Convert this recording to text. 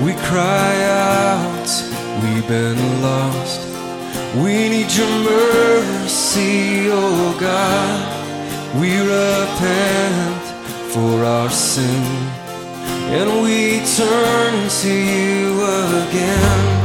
We cry out, we've been lost. We need your mercy, oh God. We repent for our sin, and we turn to you again.